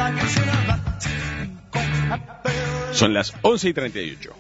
Son las 11:38.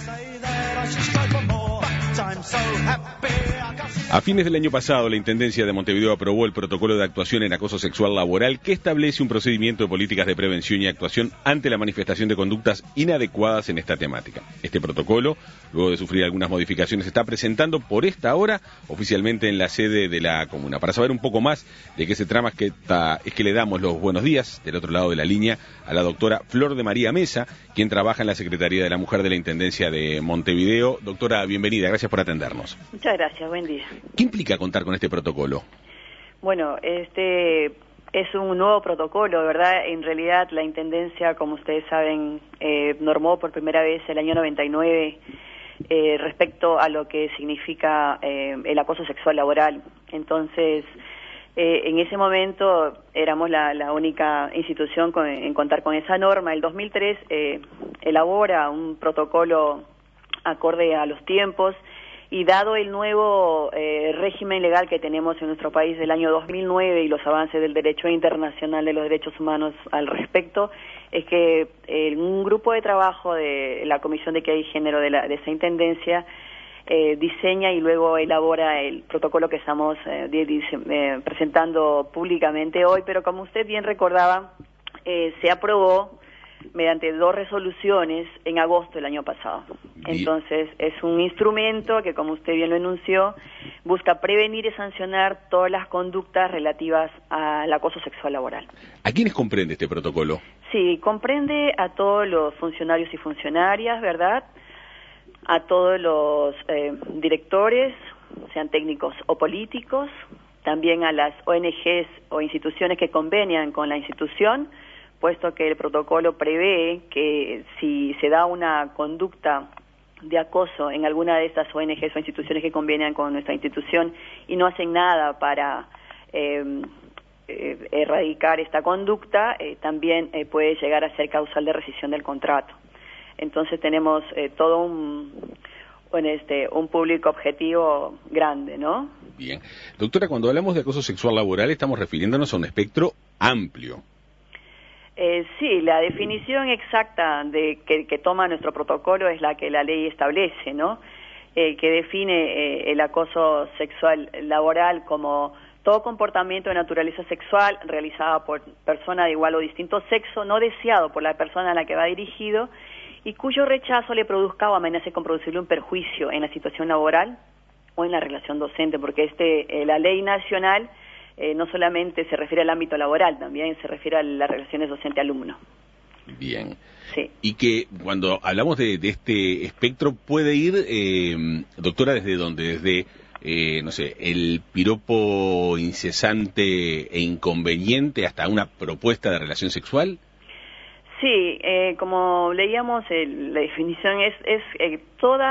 A fines del año pasado, la Intendencia de Montevideo aprobó el protocolo de actuación en acoso sexual laboral que establece un procedimiento de políticas de prevención y actuación ante la manifestación de conductas inadecuadas en esta temática. Este protocolo, luego de sufrir algunas modificaciones, se está presentando por esta hora oficialmente en la sede de la comuna. Para saber un poco más de qué se trama es que le damos los buenos días del otro lado de la línea a la doctora Flor de María Mesa, quien trabaja en la Secretaría de la Mujer de la Intendencia de Montevideo. Doctora, bienvenida, gracias por atendernos. Muchas gracias, buen día. ¿Qué implica contar con este protocolo? Bueno, este es un nuevo protocolo, ¿verdad? En realidad la Intendencia, como ustedes saben, normó por primera vez el año 99 respecto a lo que significa el acoso sexual laboral. Entonces, en ese momento éramos la única institución en contar con esa norma. El 2003 elabora un protocolo acorde a los tiempos. Y dado el nuevo régimen legal que tenemos en nuestro país del año 2009 y los avances del derecho internacional de los derechos humanos al respecto, es que un grupo de trabajo de la Comisión de Equidad y Género de esa Intendencia diseña y luego elabora el protocolo que estamos presentando públicamente hoy, pero como usted bien recordaba, se aprobó mediante 2 resoluciones en agosto del año pasado. Entonces, es un instrumento que, como usted bien lo enunció, busca prevenir y sancionar todas las conductas relativas al acoso sexual laboral. ¿A quiénes comprende este protocolo? Sí, comprende a todos los funcionarios y funcionarias, ¿verdad?, a todos los directores, sean técnicos o políticos, también a las ONGs o instituciones que convenian con la institución, puesto que el protocolo prevé que si se da una conducta de acoso en alguna de estas ONGs o instituciones que convienen con nuestra institución y no hacen nada para erradicar esta conducta, también puede llegar a ser causal de rescisión del contrato. Entonces tenemos todo un público objetivo grande, ¿no? Bien. Doctora, cuando hablamos de acoso sexual laboral estamos refiriéndonos a un espectro amplio. Sí, la definición exacta que toma nuestro protocolo es la que la ley establece, ¿no? Que define el acoso sexual laboral como todo comportamiento de naturaleza sexual realizado por persona de igual o distinto sexo, no deseado por la persona a la que va dirigido y cuyo rechazo le produzca o amenace con producirle un perjuicio en la situación laboral o en la relación docente, porque la ley nacional no solamente se refiere al ámbito laboral, también se refiere a las relaciones docente-alumno. Bien. Sí. Y que cuando hablamos de este espectro puede ir, doctora, ¿desde dónde? Desde, no sé, el piropo incesante e inconveniente hasta una propuesta de relación sexual. Sí, como leíamos, la definición es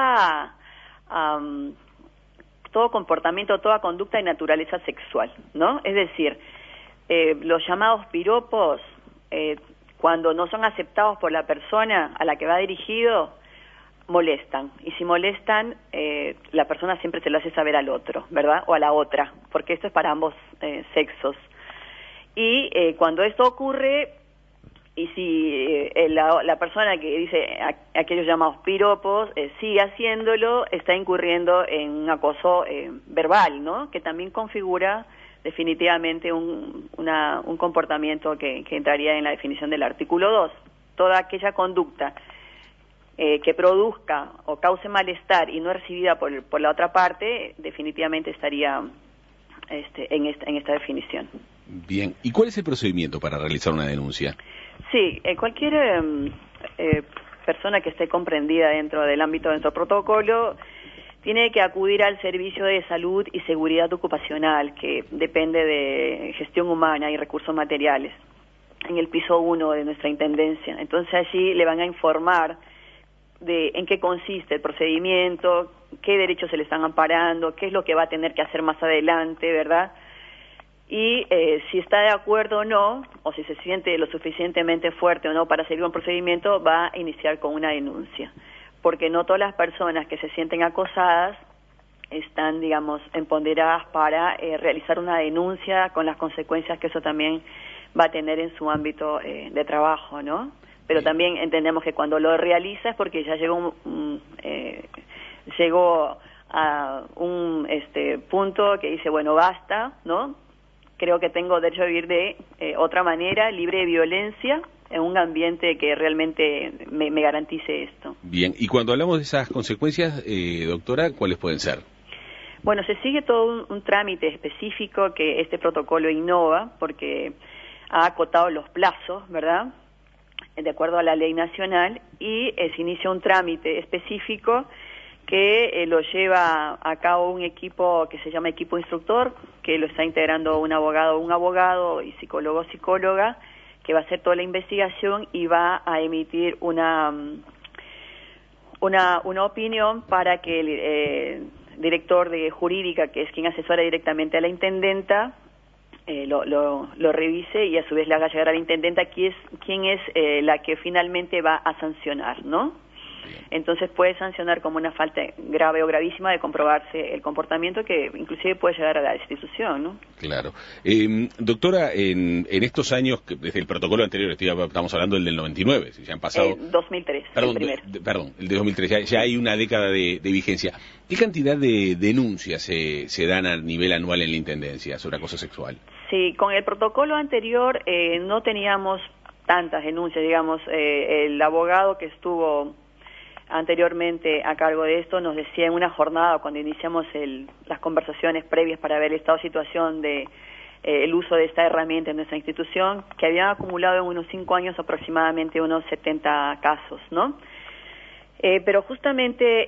todo comportamiento, toda conducta de naturaleza sexual, ¿no? Es decir, los llamados piropos, cuando no son aceptados por la persona a la que va dirigido, molestan. Y si molestan, la persona siempre se lo hace saber al otro, ¿verdad? O a la otra, porque esto es para ambos sexos. Y cuando esto ocurre, y si la persona que dice aquellos llamados piropos sigue haciéndolo, está incurriendo en un acoso verbal, ¿no? Que también configura definitivamente un comportamiento que entraría en la definición del artículo 2. Toda aquella conducta que produzca o cause malestar y no es recibida por la otra parte, definitivamente estaría en esta definición. Bien. ¿Y cuál es el procedimiento para realizar una denuncia? Sí, cualquier persona que esté comprendida dentro del ámbito de nuestro protocolo tiene que acudir al Servicio de Salud y Seguridad Ocupacional, que depende de gestión humana y recursos materiales, en el piso 1 de nuestra Intendencia. Entonces allí le van a informar de en qué consiste el procedimiento, qué derechos se le están amparando, qué es lo que va a tener que hacer más adelante, ¿verdad? Y si está de acuerdo o no, o si se siente lo suficientemente fuerte o no para seguir un procedimiento, va a iniciar con una denuncia. Porque no todas las personas que se sienten acosadas están, digamos, empoderadas para realizar una denuncia con las consecuencias que eso también va a tener en su ámbito de trabajo, ¿no? Pero también entendemos que cuando lo realiza es porque ya llegó a un punto que dice, bueno, basta, ¿no? Creo que tengo derecho a vivir de otra manera, libre de violencia, en un ambiente que realmente me garantice esto. Bien, y cuando hablamos de esas consecuencias, doctora, ¿cuáles pueden ser? Bueno, se sigue todo un trámite específico que este protocolo innova, porque ha acotado los plazos, ¿verdad?, de acuerdo a la ley nacional, y se inicia un trámite específico que lo lleva a cabo un equipo que se llama equipo instructor, que lo está integrando un abogado y psicóloga, que va a hacer toda la investigación y va a emitir una opinión para que el director de jurídica, que es quien asesora directamente a la intendenta, lo revise y a su vez le haga llegar a la intendenta quién es la que finalmente va a sancionar, ¿no? Entonces puede sancionar como una falta grave o gravísima de comprobarse el comportamiento que inclusive puede llegar a la destitución, ¿no? Claro. Doctora, en estos años, desde el protocolo anterior, estamos hablando del 99, si ya han pasado... 2003, Perdón, el de 2003, ya hay una década de vigencia. ¿Qué cantidad de denuncias se dan a nivel anual en la Intendencia sobre acoso sexual? Sí, con el protocolo anterior no teníamos tantas denuncias, digamos, el abogado que estuvo anteriormente a cargo de esto nos decía en una jornada cuando iniciamos las conversaciones previas para ver el estado de situación de el uso de esta herramienta en nuestra institución, que habían acumulado en unos 5 años aproximadamente unos 70 casos, ¿no? Pero justamente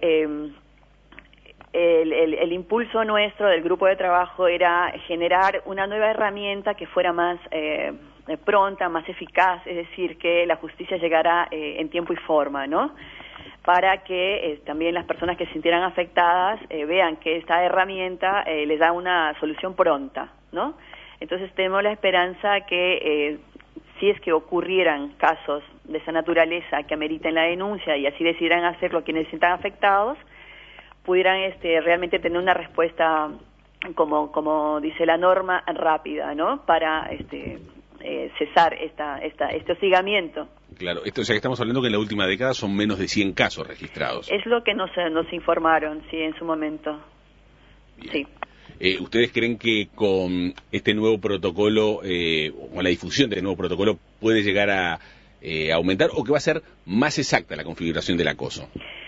el impulso nuestro del grupo de trabajo era generar una nueva herramienta que fuera más pronta, más eficaz, es decir, que la justicia llegara en tiempo y forma, ¿no?, para que también las personas que se sintieran afectadas vean que esta herramienta les da una solución pronta, ¿no? Entonces tenemos la esperanza que si es que ocurrieran casos de esa naturaleza que ameriten la denuncia y así decidieran hacerlo quienes se sientan afectados, pudieran realmente tener una respuesta como dice la norma, rápida, ¿no?, para cesar este hostigamiento. Claro, o sea que estamos hablando que en la última década son menos de 100 casos registrados. Es lo que nos informaron, sí, en su momento. Bien. Sí. ¿Ustedes creen que con este nuevo protocolo, o la difusión de este nuevo protocolo, puede llegar a aumentar o que va a ser más exacta la configuración del acoso?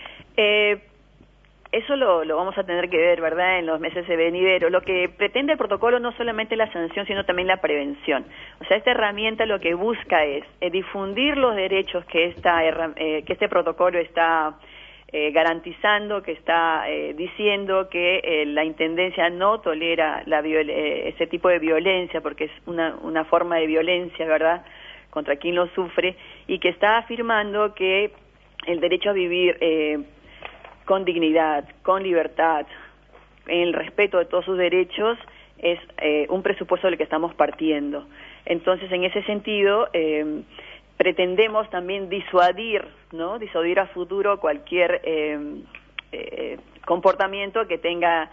Eso lo vamos a tener que ver, ¿verdad?, en los meses de venidero. Lo que pretende el protocolo no solamente la sanción, sino también la prevención. O sea, esta herramienta lo que busca es difundir los derechos que este protocolo está garantizando, que está diciendo que la Intendencia no tolera ese tipo de violencia, porque es una forma de violencia, ¿verdad?, contra quien lo sufre, y que está afirmando que el derecho a vivir con dignidad, con libertad, en el respeto de todos sus derechos, es un presupuesto del que estamos partiendo. Entonces, en ese sentido, pretendemos también disuadir a futuro cualquier comportamiento que tenga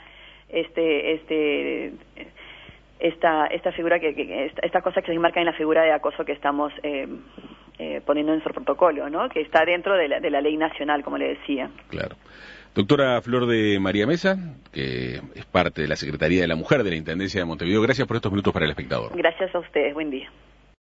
esta figura, esta cosa que se enmarca en la figura de acoso que estamos poniendo en nuestro protocolo, ¿no?, que está dentro de la ley nacional, como le decía. Claro. Doctora Flor de María Mesa, que es parte de la Secretaría de la Mujer de la Intendencia de Montevideo, gracias por estos minutos para El Espectador. Gracias a ustedes, buen día.